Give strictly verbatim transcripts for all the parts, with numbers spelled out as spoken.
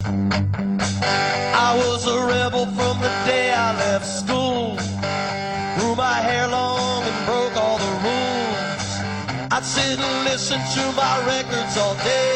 I was a rebel from the day I left school. Grew my hair long and broke all the rules. I'd sit and listen to my records all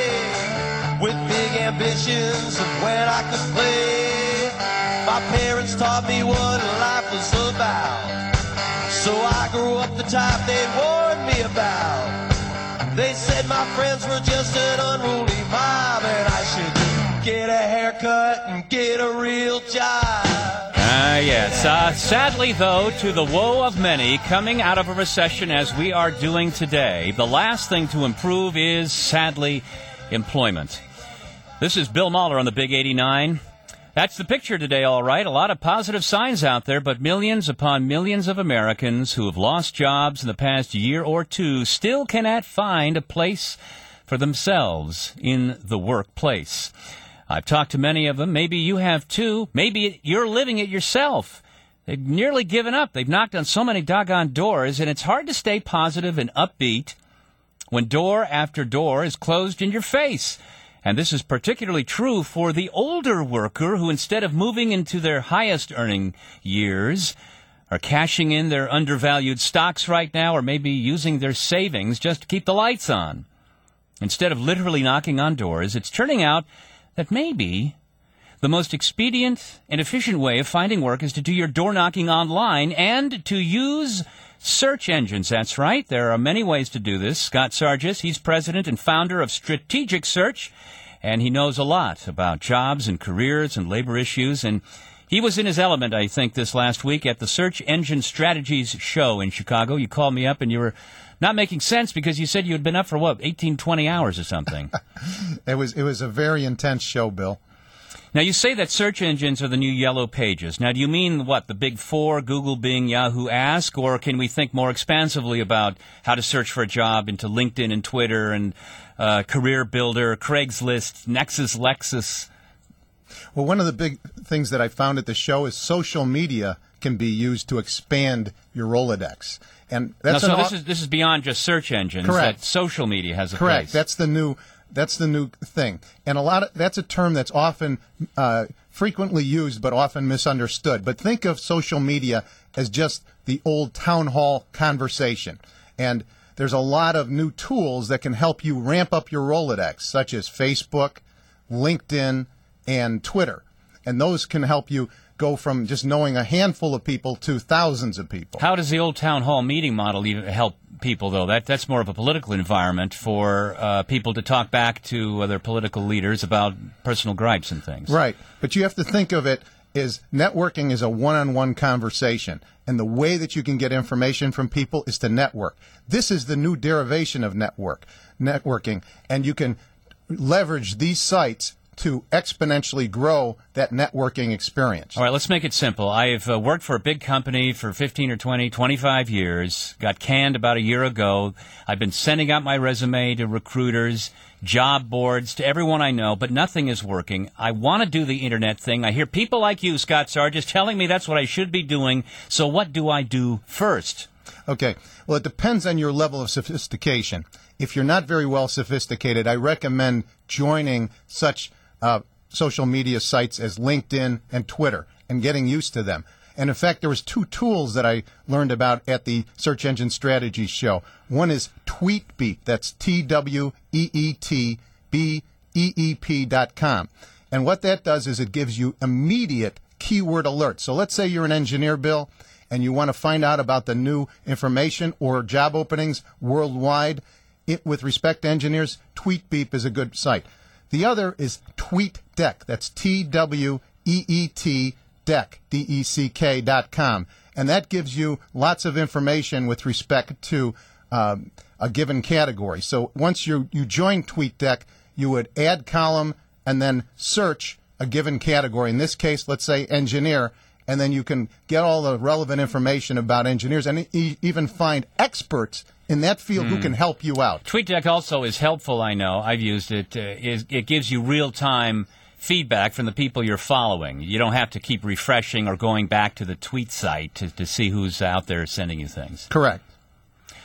day, with big ambitions of when I could play. My parents taught me what life was about, so I grew up the type they warned me about. They said my friends were just an unruly mob, and I should get a haircut and get a real job. Ah, uh, yes. Uh, sadly, though, to the woe of many, coming out of a recession as we are doing today, the last thing to improve is, sadly, employment. This is Bill Mahler on the Big eighty-nine. That's the picture today, all right. A lot of positive signs out there, but millions upon millions of Americans who have lost jobs in the past year or two still cannot find a place for themselves in the workplace. I've talked to many of them. Maybe you have too. Maybe you're living it yourself. They've nearly given up. They've knocked on so many doggone doors, and it's hard to stay positive and upbeat when door after door is closed in your face. And this is particularly true for the older worker who, instead of moving into their highest earning years, are cashing in their undervalued stocks right now, or maybe using their savings just to keep the lights on. Instead of literally knocking on doors, it's turning out that maybe the most expedient and efficient way of finding work is to do your door knocking online and to use search engines. That's right. There are many ways to do this. Scott Sargis, he's president and founder of Strategic Search, and he knows a lot about jobs and careers and labor issues. And he was in his element, I think, this last week at the Search Engine Strategies show in Chicago. You called me up and you were not making sense because you said you had been up for, what, eighteen, twenty hours or something. It was it was a very intense show, Bill. Now, you say that search engines are the new yellow pages. Now, do you mean, what, the big four, Google, Bing, Yahoo, Ask, or can we think more expansively about how to search for a job into LinkedIn and Twitter and uh, Career Builder, Craigslist, Nexus, Lexus? Well, one of the big things that I found at the show is social media can be used to expand your Rolodex. And that's now, so an this is this is beyond just search engines. Correct. That social media has a Correct. place. That's the new that's the new thing. And a lot of that's a term that's often uh, frequently used but often misunderstood. But think of social media as just the old town hall conversation. And there's a lot of new tools that can help you ramp up your Rolodex, such as Facebook, LinkedIn, and Twitter. And those can help you go from just knowing a handful of people to thousands of people. How does the old town hall meeting model even help people, though? That That's more of a political environment for uh, people to talk back to uh, their political leaders about personal gripes and things. Right. But you have to think of it as networking is a one-on-one conversation. And the way that you can get information from people is to network. This is the new derivation of network, networking. And you can leverage these sites to exponentially grow that networking experience. All right, let's make it simple. I've uh, worked for a big company for fifteen or twenty, twenty-five years, got canned about a year ago. I've been sending out my resume to recruiters, job boards, to everyone I know, but nothing is working. I want to do the Internet thing. I hear people like you, Scott Sargis, telling me that's what I should be doing. So what do I do first? Okay. Well, it depends on your level of sophistication. If you're not very well sophisticated, I recommend joining such Uh, social media sites as LinkedIn and Twitter and getting used to them. And in fact, there was two tools that I learned about at the Search Engine Strategies show. One is TweetBeat. That's T W E E T B E E P dot com. And what that does is it gives you immediate keyword alerts. So let's say you're an engineer, Bill, and you want to find out about the new information or job openings worldwide. It, with respect to engineers, TweetBeat is a good site. The other is TweetDeck. That's T W E E T Deck, D E C K dot com. And that gives you lots of information with respect to um, a given category. So once you, you join TweetDeck, you would add column and then search a given category. In this case, let's say engineer, and then you can get all the relevant information about engineers and e- even find experts in that field mm. who can help you out. TweetDeck also is helpful, I know. I've used it. Uh, it, it gives you real-time feedback from the people you're following. You don't have to keep refreshing or going back to the tweet site to, to see who's out there sending you things. Correct.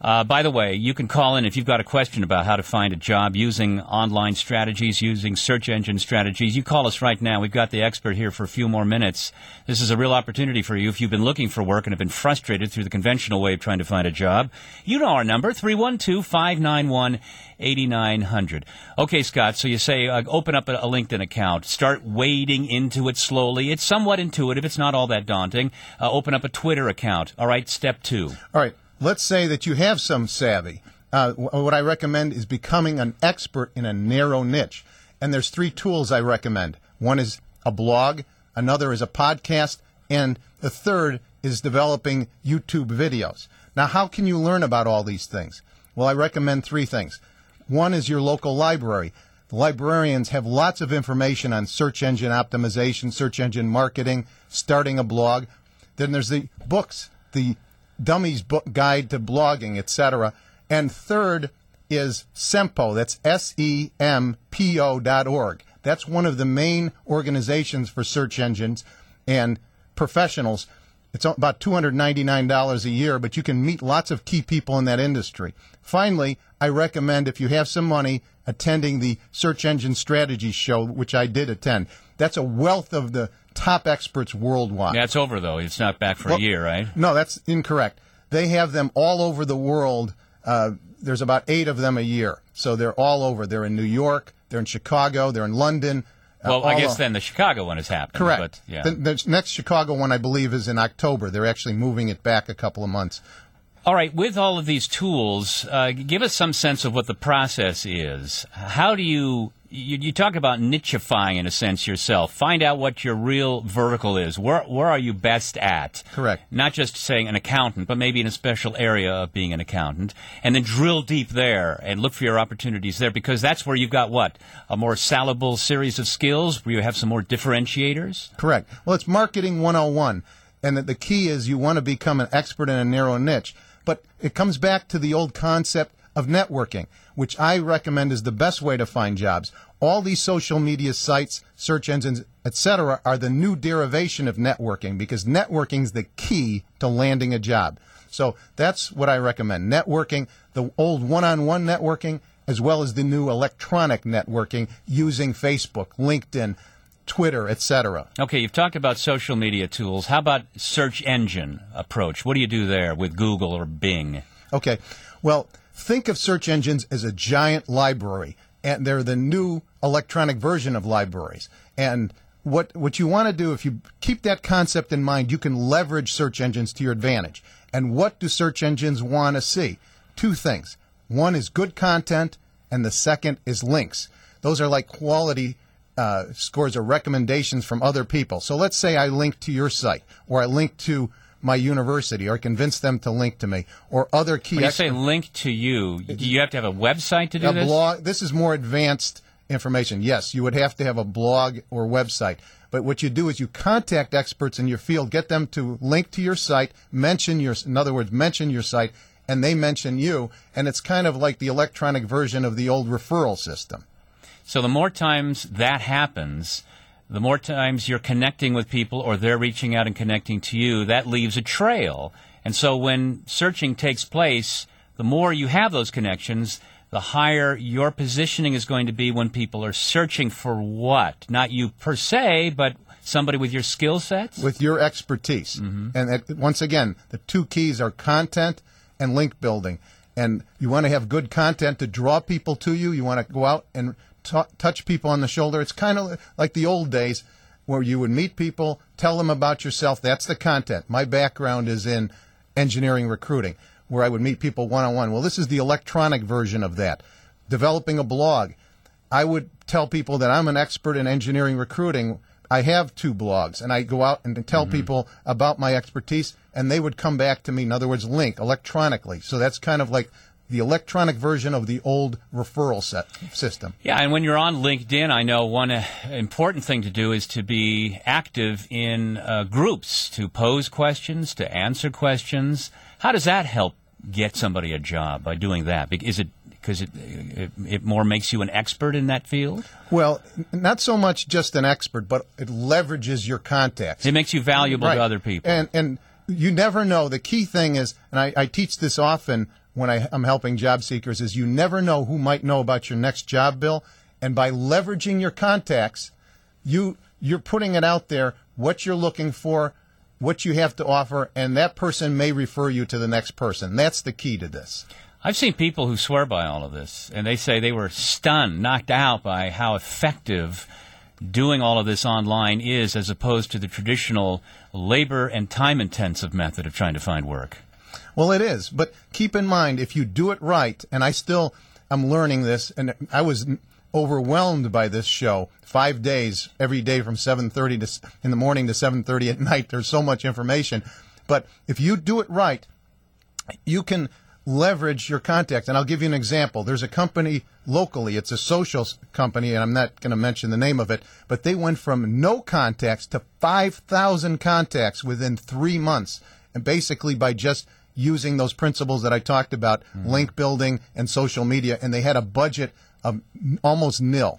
Uh, by the way, you can call in if you've got a question about how to find a job using online strategies, using search engine strategies. You call us right now. We've got the expert here for a few more minutes. This is a real opportunity for you if you've been looking for work and have been frustrated through the conventional way of trying to find a job. You know our number, three one two, five nine one, eight nine zero zero. Okay, Scott, so you say uh, open up a, a LinkedIn account. Start wading into it slowly. It's somewhat intuitive. It's not all that daunting. Uh, open up a Twitter account. All right, step two. All right. Let's say that you have some savvy. Uh, what I recommend is becoming an expert in a narrow niche. And there's three tools I recommend. One is a blog, another is a podcast, and the third is developing YouTube videos. Now, how can you learn about all these things? Well, I recommend three things. One is your local library. The librarians have lots of information on search engine optimization, search engine marketing, starting a blog. Then there's the books, the Dummies Book Guide to Blogging, et cetera. And third is SEMPO. That's S E M P O dot org. That's one of the main organizations for search engines and professionals. It's about two hundred ninety-nine dollars a year, but you can meet lots of key people in that industry. Finally, I recommend, if you have some money, attending the Search Engine Strategy Show, which I did attend. That's a wealth of the top experts worldwide. Yeah, it's over, though. It's not back for well, a year, right? No, that's incorrect. They have them all over the world. Uh, there's about eight of them a year. So they're all over. They're in New York. They're in Chicago. They're in London. Well, uh, I guess of, then the Chicago one is happening. Correct. But, yeah. the, the next Chicago one, I believe, is in October. They're actually moving it back a couple of months. All right, with all of these tools, uh, give us some sense of what the process is. How do you, you, you talk about nichifying, in a sense, yourself. Find out what your real vertical is. Where, where are you best at? Correct. Not just saying an accountant, but maybe in a special area of being an accountant. And then drill deep there and look for your opportunities there, because that's where you've got what? A more salable series of skills where you have some more differentiators? Correct. Well, it's marketing one oh one. And the, the key is you want to become an expert in a narrow niche. But it comes back to the old concept of networking, which I recommend is the best way to find jobs. All these social media sites, search engines, et cetera, are the new derivation of networking, because networking is the key to landing a job. So that's what I recommend. Networking, the old one-on-one networking, as well as the new electronic networking using Facebook, LinkedIn, Twitter, et cetera. Okay, you've talked about social media tools. How about search engine approach? What do you do there with Google or Bing? Okay, well, think of search engines as a giant library, and they're the new electronic version of libraries. And what what you want to do, if you keep that concept in mind, you can leverage search engines to your advantage. And what do search engines want to see? Two things. One is good content, and the second is links. Those are like quality Uh, scores or recommendations from other people. So let's say I link to your site, or I link to my university, or convince them to link to me, or other key. When you say link to you, do you have to have a website to do a this? Blog. This is more advanced information. Yes, you would have to have a blog or website. But what you do is you contact experts in your field, get them to link to your site, mention your, in other words, mention your site, and they mention you, and it's kind of like the electronic version of the old referral system. So the more times that happens, the more times you're connecting with people or they're reaching out and connecting to you, that leaves a trail. And so when searching takes place, the more you have those connections, the higher your positioning is going to be when people are searching for what? Not you per se, but somebody with your skill sets? With your expertise. Mm-hmm. And that, once again, the two keys are content and link building. And you want to have good content to draw people to you. You want to go out and T- touch people on the shoulder. It's kind of like the old days where you would meet people, tell them about yourself. That's the content. My background is in engineering recruiting, where I would meet people one-on-one. Well, this is the electronic version of that. Developing a blog. I would tell people that I'm an expert in engineering recruiting. I have two blogs, and I go out and tell mm-hmm. people about my expertise, and they would come back to me. In other words, link electronically. So that's kind of like the electronic version of the old referral set system. Yeah, and when you're on LinkedIn, I know one uh, important thing to do is to be active in uh, groups, to pose questions, to answer questions. How does that help get somebody a job by doing that? Is it because it, it, it more makes you an expert in that field? Well, not so much just an expert, but it leverages your contacts. It makes you valuable right. to other people. And, and you never know. The key thing is, and I, I teach this often when I, I'm helping job seekers is you never know who might know about your next job, Bill. And by leveraging your contacts, you, you're putting it out there, what you're looking for, what you have to offer, and that person may refer you to the next person. That's the key to this. I've seen people who swear by all of this, and they say they were stunned, knocked out by how effective doing all of this online is as opposed to the traditional labor and time-intensive method of trying to find work. Well, it is, but keep in mind, if you do it right, and I still am learning this, and I was overwhelmed by this show, five days, every day from seven thirty to in the morning to seven thirty at night. There's so much information. But if you do it right, you can leverage your contacts. And I'll give you an example. There's a company locally. It's a social company, and I'm not going to mention the name of it, but they went from no contacts to five thousand contacts within three months, and basically by just using those principles that I talked about, mm-hmm. link building and social media, and they had a budget of almost nil.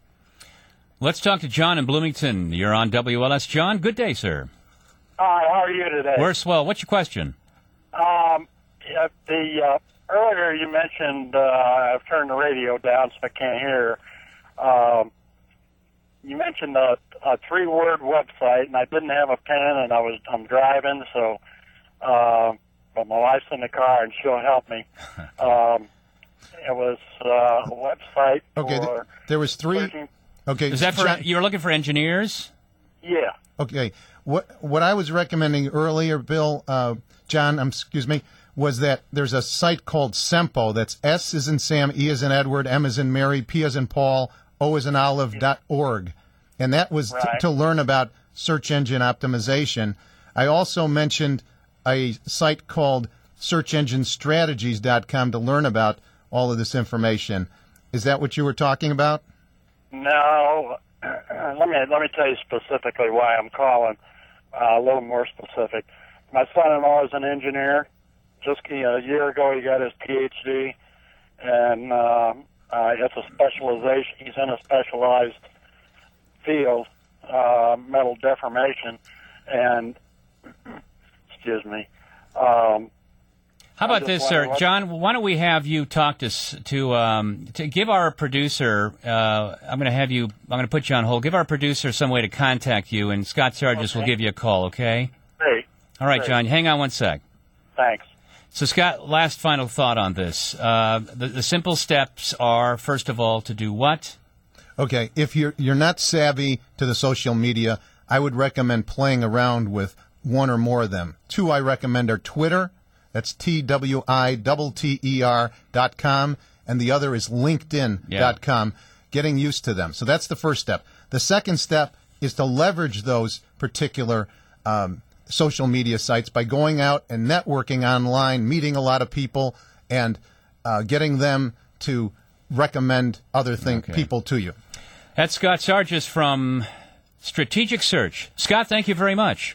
Let's talk to John in Bloomington. You're on W L S. John, good day, sir. Hi, how are you today? We're swell. What's your question? Um, yeah, the uh, earlier you mentioned, uh, I've turned the radio down so I can't hear. Um, you mentioned a, a three-word website, and I didn't have a pen, and I was I'm driving, so uh, but my wife's in the car, and she'll help me. Um, it was uh, a website okay, for th- there was three. searching. Okay, is that for John, you were looking for engineers? Yeah. Okay, what what I was recommending earlier, Bill, uh, John, um, excuse me, was that there's a site called Sempo. That's S as in Sam, E as in Edward, M as in Mary, P as in Paul, O as in Olive dot org, and that was right. t- to learn about search engine optimization. I also mentioned a site called search engine strategies dot com to learn about all of this information. Is that what you were talking about? No. Let me let me tell you specifically why I'm calling. Uh, a little more specific. My son-in-law is an engineer. Just you know, a year ago, he got his P H D, and uh, uh, it's a specialization. He's in a specialized field, uh, metal deformation, and excuse me. Um, How about this, sir, what... John? Why don't we have you talk to to um, to give our producer? Uh, I'm going to have you. I'm going to put you on hold. Give our producer some way to contact you, and Scott Sargis okay. will give you a call. Okay. Great. All right, Great. John. Hang on one sec. Thanks. So, Scott, last final thought on this. Uh, the, the simple steps are, first of all, to do what? Okay, if you're you're not savvy to the social media, I would recommend playing around with one or more of them. Two I recommend are Twitter. That's T W I T T E R dot com, and the other is LinkedIn dot com, yeah. Getting used to them. So that's the first step. The second step is to leverage those particular um, social media sites by going out and networking online, meeting a lot of people, and uh, getting them to recommend other thing, okay. people to you. That's Scott Sargis from Strategic Search. Scott, thank you very much.